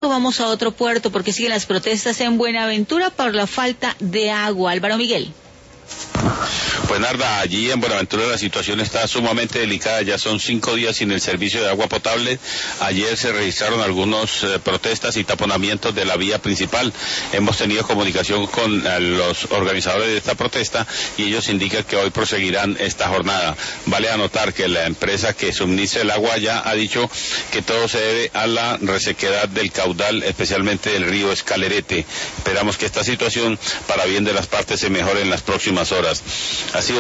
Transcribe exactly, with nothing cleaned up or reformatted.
Vamos a otro puerto porque siguen las protestas en Buenaventura por la falta de agua. Álvaro Miguel. Pues Narda, allí en Buenaventura la situación está sumamente delicada, ya son cinco días sin el servicio de agua potable. Ayer se registraron algunos eh, protestas y taponamientos de la vía principal. Hemos tenido comunicación con eh, los organizadores de esta protesta y ellos indican que hoy proseguirán esta jornada. Vale anotar que la empresa que suministra el agua ya ha dicho que todo se debe a la resequedad del caudal, especialmente del río Escalerete. Esperamos que esta situación, para bien de las partes, se mejore en las próximas horas. Ha sido